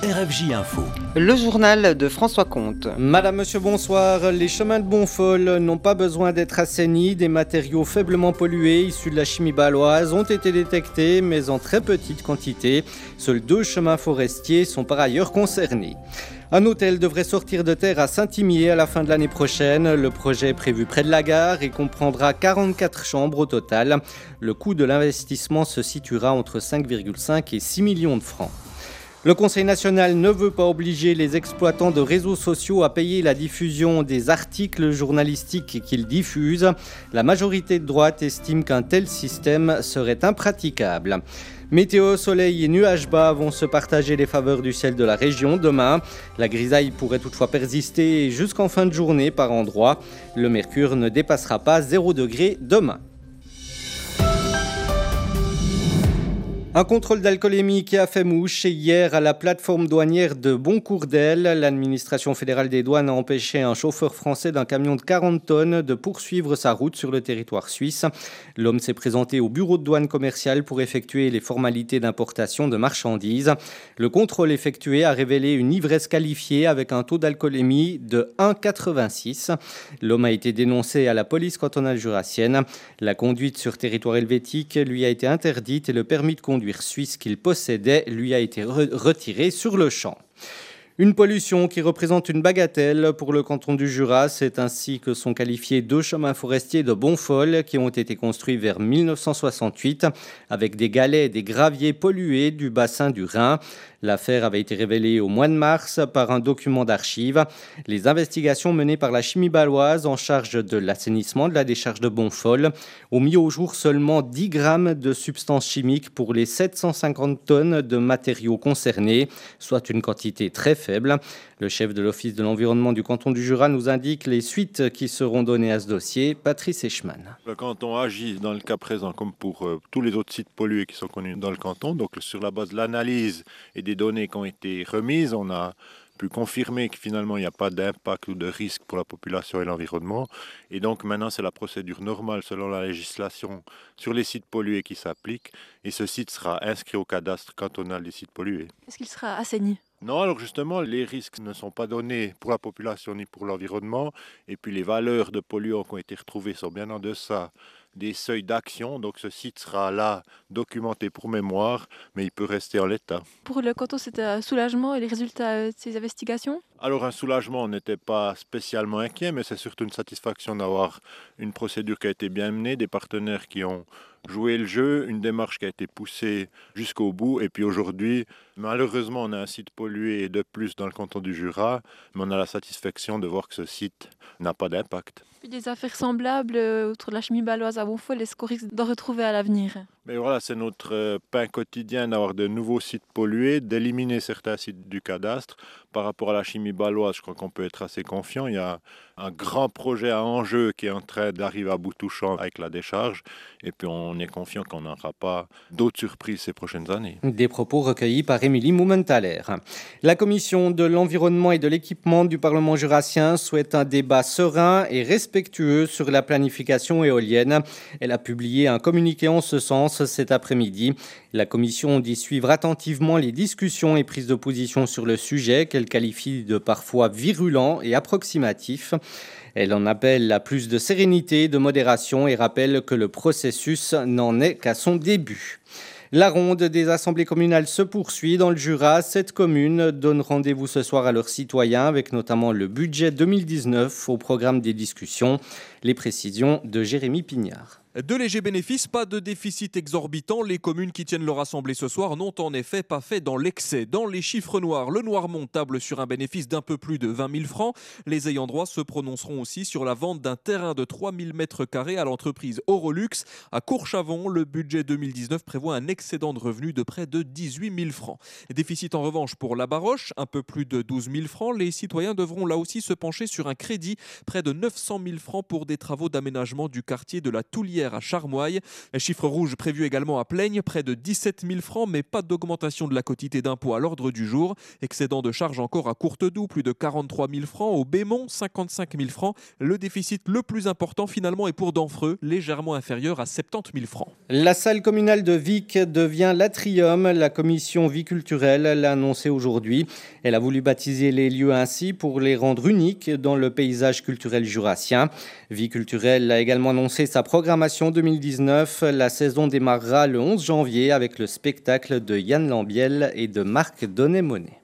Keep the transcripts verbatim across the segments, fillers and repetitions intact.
R F J Info. Le journal de François Comte. Madame, monsieur, bonsoir. Les chemins de Bonfol n'ont pas besoin d'être assainis. Des matériaux faiblement pollués issus de la chimie baloise ont été détectés, mais en très petite quantité. Seuls deux chemins forestiers sont par ailleurs concernés. Un hôtel devrait sortir de terre à Saint-Imier à la fin de l'année prochaine. Le projet est prévu près de la gare et comprendra quarante-quatre chambres au total. Le coût de l'investissement se situera entre cinq virgule cinq et six millions de francs. Le Conseil national ne veut pas obliger les exploitants de réseaux sociaux à payer la diffusion des articles journalistiques qu'ils diffusent. La majorité de droite estime qu'un tel système serait impraticable. Météo, soleil et nuages bas vont se partager les faveurs du ciel de la région demain. La grisaille pourrait toutefois persister jusqu'en fin de journée par endroits. Le mercure ne dépassera pas zéro degré demain. Un contrôle d'alcoolémie qui a fait mouche hier à la plateforme douanière de Boncourdel. L'administration fédérale des douanes a empêché un chauffeur français d'un camion de quarante tonnes de poursuivre sa route sur le territoire suisse. L'homme s'est présenté au bureau de douane commerciale pour effectuer les formalités d'importation de marchandises. Le contrôle effectué a révélé une ivresse qualifiée avec un taux d'alcoolémie de un virgule quatre-vingt-six. L'homme a été dénoncé à la police cantonale jurassienne. La conduite sur territoire helvétique lui a été interdite et le permis de conduire suisse qu'il possédait lui a été re- retiré sur le champ. Une pollution qui représente une bagatelle pour le canton du Jura, c'est ainsi que sont qualifiés deux chemins forestiers de Bonfol qui ont été construits vers mille neuf cent soixante-huit avec des galets et des graviers pollués du bassin du Rhin. L'affaire avait été révélée au mois de mars par un document d'archives. Les investigations menées par la chimie baloise en charge de l'assainissement de la décharge de Bonfol ont mis au jour seulement dix grammes de substances chimiques pour les sept cent cinquante tonnes de matériaux concernés, soit une quantité très faible. Le chef de l'Office de l'environnement du canton du Jura nous indique les suites qui seront données à ce dossier. Patrice Eichmann. Le canton agit dans le cas présent comme pour euh, tous les autres sites pollués qui sont connus dans le canton. Donc sur la base de l'analyse et des données qui ont été remises, on a pu confirmer que finalement il n'y a pas d'impact ou de risque pour la population et l'environnement. Et donc maintenant c'est la procédure normale selon la législation sur les sites pollués qui s'applique. Et ce site sera inscrit au cadastre cantonal des sites pollués. Est-ce qu'il sera assaini ? Non, alors justement, les risques ne sont pas donnés pour la population ni pour l'environnement. Et puis les valeurs de polluants qui ont été retrouvées sont bien en deçà des seuils d'action. Donc ce site sera là, documenté pour mémoire, mais il peut rester en l'état. Pour le canton, c'était un soulagement et les résultats de ces investigations ? Alors un soulagement, on n'était pas spécialement inquiet, mais c'est surtout une satisfaction d'avoir une procédure qui a été bien menée, des partenaires qui ont joué le jeu, une démarche qui a été poussée jusqu'au bout. Et puis aujourd'hui, malheureusement, on a un site pollué de plus dans le canton du Jura, mais on a la satisfaction de voir que ce site n'a pas d'impact. Puis des affaires semblables autour de la chimie baloise à Bonfol, est-ce qu'on risque d'en retrouver à l'avenir ? Mais voilà, c'est notre euh, pain quotidien d'avoir de nouveaux sites pollués, d'éliminer certains sites du cadastre. Par rapport à la chimie baloise, je crois qu'on peut être assez confiant. Il y a un grand projet à enjeu qui est en train d'arriver à bout touchant avec la décharge. Et puis on est confiant qu'on n'aura pas d'autres surprises ces prochaines années. Des propos recueillis par Émilie Mumenthaler. La commission de l'environnement et de l'équipement du Parlement jurassien souhaite un débat serein et respectueux sur la planification éolienne. Elle a publié un communiqué en ce sens cet après-midi. La commission dit suivre attentivement les discussions et prises de position sur le sujet qu'elle qualifie de parfois virulent et approximatif. Elle en appelle à plus de sérénité, de modération et rappelle que le processus n'en est qu'à son début. La ronde des assemblées communales se poursuit dans le Jura. Sept communes donnent rendez-vous ce soir à leurs citoyens avec notamment le budget deux mille dix-neuf au programme des discussions. Les précisions de Jérémy Pignard. De légers bénéfices, pas de déficit exorbitant. Les communes qui tiennent leur assemblée ce soir n'ont en effet pas fait dans l'excès. Dans les chiffres noirs, le Noirmont table sur un bénéfice d'un peu plus de vingt mille francs. Les ayants droit se prononceront aussi sur la vente d'un terrain de trois mille mètres carrés à l'entreprise Orolux. À Courchavon, le budget deux mille dix-neuf prévoit un excédent de revenus de près de dix-huit mille francs. Déficit en revanche pour la Baroche, un peu plus de douze mille francs. Les citoyens devront là aussi se pencher sur un crédit, près de neuf cent mille francs pour des les travaux d'aménagement du quartier de la Toulière à Charmoille. Un chiffre rouge prévu également à Plaigne, près de dix-sept mille francs, mais pas d'augmentation de la quotité d'impôt à l'ordre du jour. Excédent de charges encore à Courtedoux, plus de quarante-trois mille francs. Au Bémont, cinquante-cinq mille francs. Le déficit le plus important finalement est pour Denfreux, légèrement inférieur à soixante-dix mille francs. La salle communale de Vic devient l'Atrium. La commission vie culturelle l'a annoncé aujourd'hui. Elle a voulu baptiser les lieux ainsi pour les rendre uniques dans le paysage culturel jurassien. Vie culturelle a également annoncé sa programmation deux mille dix-neuf. La saison démarrera le onze janvier avec le spectacle de Yann Lambiel et de Marc Donnet-Monet.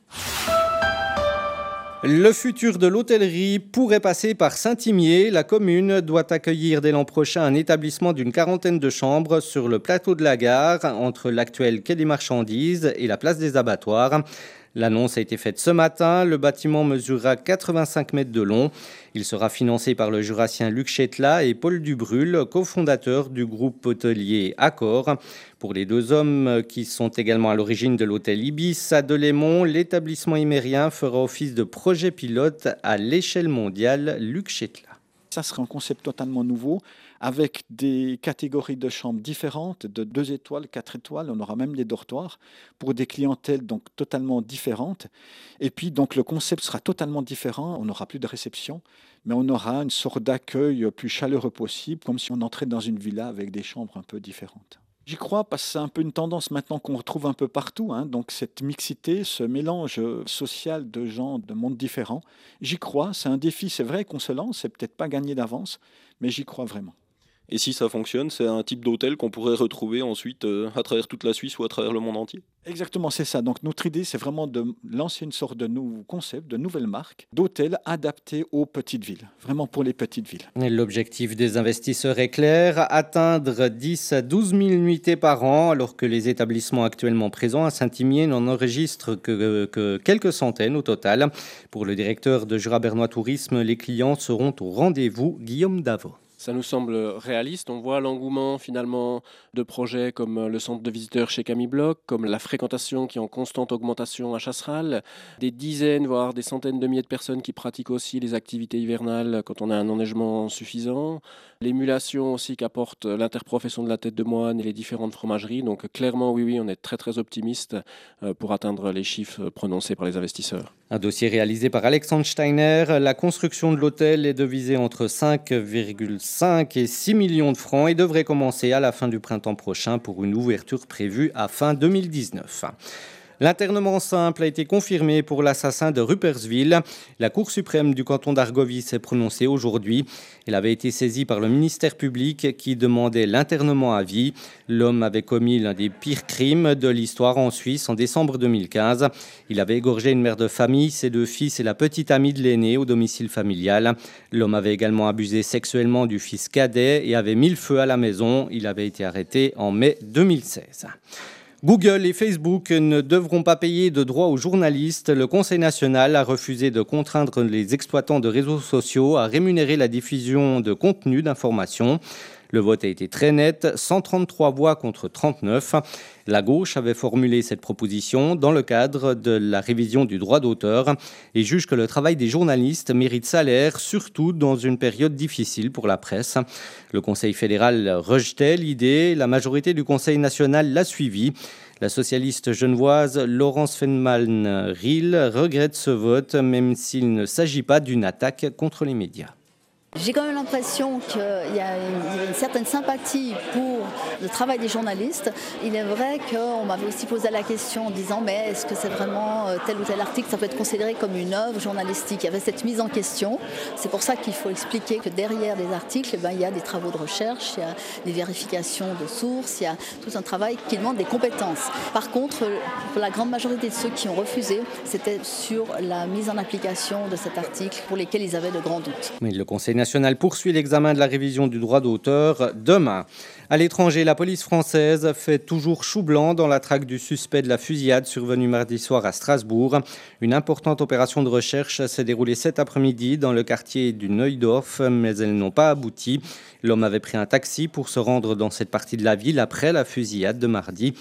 Le futur de l'hôtellerie pourrait passer par Saint-Imier. La commune doit accueillir dès l'an prochain un établissement d'une quarantaine de chambres sur le plateau de la gare, entre l'actuel quai des Marchandises et la place des Abattoirs. L'annonce a été faite ce matin. Le bâtiment mesurera quatre-vingt-cinq mètres de long. Il sera financé par le jurassien Luc Chetla et Paul Dubrul, cofondateur du groupe hôtelier Accor. Pour les deux hommes qui sont également à l'origine de l'hôtel Ibis à Delémont, l'établissement imérien fera office de projet pilote à l'échelle mondiale. Luc Chetla. Ça sera un concept totalement nouveau, avec des catégories de chambres différentes, de deux étoiles, quatre étoiles. On aura même des dortoirs pour des clientèles donc totalement différentes. Et puis donc le concept sera totalement différent. On n'aura plus de réception, mais on aura une sorte d'accueil plus chaleureux possible, comme si on entrait dans une villa avec des chambres un peu différentes. J'y crois parce que c'est un peu une tendance maintenant qu'on retrouve un peu partout, hein. Donc cette mixité, ce mélange social de gens de mondes différents, j'y crois. C'est un défi, c'est vrai qu'on se lance, c'est peut-être pas gagné d'avance, mais j'y crois vraiment. Et si ça fonctionne, c'est un type d'hôtel qu'on pourrait retrouver ensuite euh, à travers toute la Suisse ou à travers le monde entier. Exactement, c'est ça. Donc notre idée, c'est vraiment de lancer une sorte de nouveau concept, de nouvelle marque d'hôtels adaptés aux petites villes, vraiment pour les petites villes. L'objectif des investisseurs est clair, atteindre dix à douze mille nuitées par an, alors que les établissements actuellement présents à Saint-Imier n'en enregistrent que, que quelques centaines au total. Pour le directeur de Jura Bernois Tourisme, les clients seront au rendez-vous. Guillaume Davot. Ça nous semble réaliste. On voit l'engouement finalement de projets comme le centre de visiteurs chez Camille Bloch, comme la fréquentation qui est en constante augmentation à Chasseral, des dizaines voire des centaines de milliers de personnes qui pratiquent aussi les activités hivernales quand on a un enneigement suffisant, l'émulation aussi qu'apporte l'interprofession de la tête de moine et les différentes fromageries. Donc clairement oui oui on est très très optimiste pour atteindre les chiffres prononcés par les investisseurs. Un dossier réalisé par Alexandre Steiner. La construction de l'hôtel est devisée entre cinq virgule cinq et six millions de francs et devrait commencer à la fin du printemps prochain pour une ouverture prévue à fin deux mille dix-neuf. L'internement simple a été confirmé pour l'assassin de Rupperswil. La Cour suprême du canton d'Argovie s'est prononcée aujourd'hui. Elle avait été saisie par le ministère public qui demandait l'internement à vie. L'homme avait commis l'un des pires crimes de l'histoire en Suisse en décembre deux mille quinze. Il avait égorgé une mère de famille, ses deux fils et la petite amie de l'aîné au domicile familial. L'homme avait également abusé sexuellement du fils cadet et avait mis le feu à la maison. Il avait été arrêté en mai deux mille seize. Google et Facebook ne devront pas payer de droits aux journalistes. Le Conseil national a refusé de contraindre les exploitants de réseaux sociaux à rémunérer la diffusion de contenus d'information. Le vote a été très net, cent trente-trois voix contre trente-neuf. La gauche avait formulé cette proposition dans le cadre de la révision du droit d'auteur et juge que le travail des journalistes mérite salaire, surtout dans une période difficile pour la presse. Le Conseil fédéral rejetait l'idée, la majorité du Conseil national l'a suivi. La socialiste genevoise Laurence Fenman-Riel regrette ce vote, même s'il ne s'agit pas d'une attaque contre les médias. J'ai quand même l'impression qu'il y a une, une certaine sympathie pour le travail des journalistes. Il est vrai qu'on m'avait aussi posé la question en disant mais est-ce que c'est vraiment tel ou tel article, ça peut être considéré comme une œuvre journalistique. Il y avait cette mise en question. C'est pour ça qu'il faut expliquer que derrière les articles, ben, il y a des travaux de recherche, il y a des vérifications de sources, il y a tout un travail qui demande des compétences. Par contre, pour la grande majorité de ceux qui ont refusé, c'était sur la mise en application de cet article pour lesquels ils avaient de grands doutes. Mais le Conseil national poursuit l'examen de la révision du droit d'auteur demain. À l'étranger, la police française fait toujours chou blanc dans la traque du suspect de la fusillade survenue mardi soir à Strasbourg. Une importante opération de recherche s'est déroulée cet après-midi dans le quartier du Neudorf, mais elles n'ont pas abouti. L'homme avait pris un taxi pour se rendre dans cette partie de la ville après la fusillade de mardi.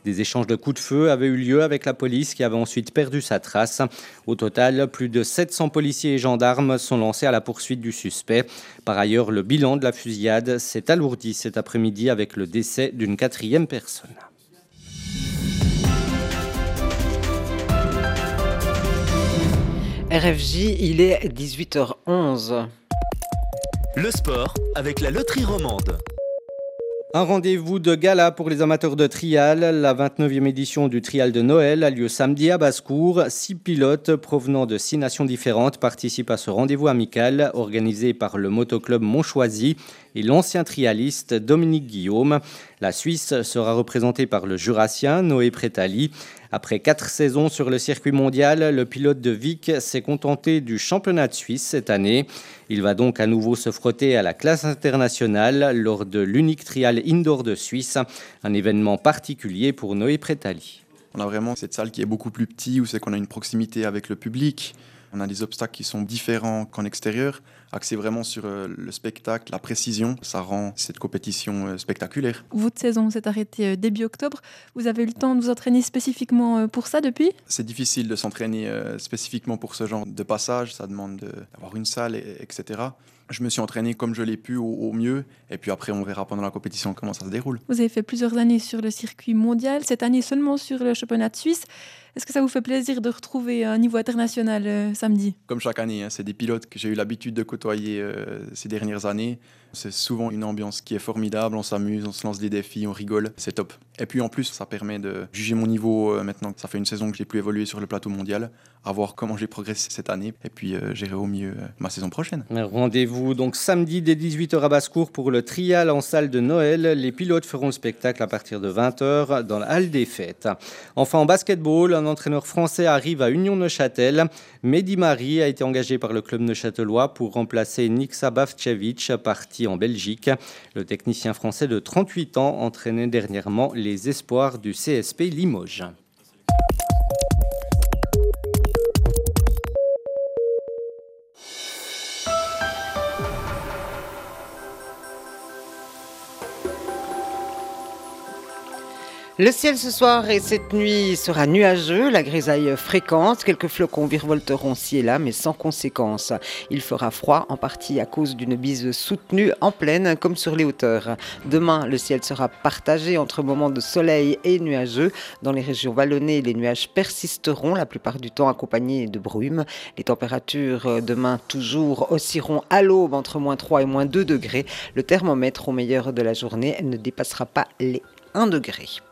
Des échanges de coups de feu avaient eu lieu avec la police qui avait ensuite perdu sa trace. Au total, plus de sept cents policiers et gendarmes sont lancés à la poursuite du suspect. Par ailleurs, le bilan de la fusillade s'est alourdi cet après-midi avec le décès d'une quatrième personne. R F J, il est dix-huit heures onze. Le sport avec la loterie romande. Un rendez-vous de gala pour les amateurs de trial. La vingt-neuvième édition du trial de Noël a lieu samedi à Basse-Cour. Six pilotes provenant de six nations différentes participent à ce rendez-vous amical organisé par le motoclub Montchoisy et l'ancien trialiste Dominique Guillaume. La Suisse sera représentée par le Jurassien Noé Prétali. Après quatre saisons sur le circuit mondial, le pilote de Vic s'est contenté du championnat de Suisse cette année. Il va donc à nouveau se frotter à la classe internationale lors de l'unique trial indoor de Suisse, un événement particulier pour Noé Prétali. On a vraiment cette salle qui est beaucoup plus petite, où c'est qu'on a une proximité avec le public. On a des obstacles qui sont différents qu'en extérieur, axés vraiment sur le spectacle, la précision. Ça rend cette compétition spectaculaire. Votre saison s'est arrêtée début octobre. Vous avez eu le temps de vous entraîner spécifiquement pour ça depuis ? C'est difficile de s'entraîner spécifiquement pour ce genre de passage. Ça demande d'avoir une salle, et cetera. Je me suis entraîné comme je l'ai pu au, au mieux. Et puis après, on verra pendant la compétition comment ça se déroule. Vous avez fait plusieurs années sur le circuit mondial, cette année seulement sur le championnat de Suisse. Est-ce que ça vous fait plaisir de retrouver un niveau international euh, samedi ? Comme chaque année, hein, c'est des pilotes que j'ai eu l'habitude de côtoyer euh, ces dernières années. C'est souvent une ambiance qui est formidable, on s'amuse, on se lance des défis, on rigole, c'est top. Et puis en plus, ça permet de juger mon niveau euh, maintenant. Ça fait une saison que j'ai pu évoluer sur le plateau mondial, à voir comment j'ai progressé cette année et puis euh, gérer au mieux euh, ma saison prochaine. Rendez-vous donc samedi dès dix-huit heures à Basse-Cour pour le trial en salle de Noël. Les pilotes feront le spectacle à partir de vingt heures dans la halle des fêtes. Enfin en basketball, un entraîneur français arrive à Union Neuchâtel. Mehdi Mari a été engagé par le club neuchâtelois pour remplacer Niksa Bavcevic, parti en Belgique. Le technicien français de trente-huit ans entraînait dernièrement les espoirs du C S P Limoges. Le ciel ce soir et cette nuit sera nuageux, la grisaille fréquente, quelques flocons virevolteront ci et là mais sans conséquence. Il fera froid en partie à cause d'une bise soutenue en plaine comme sur les hauteurs. Demain, le ciel sera partagé entre moments de soleil et nuageux. Dans les régions vallonnées, les nuages persisteront, la plupart du temps accompagnés de brumes. Les températures demain toujours oscilleront à l'aube entre moins trois et moins deux degrés. Le thermomètre au meilleur de la journée ne dépassera pas les un degré.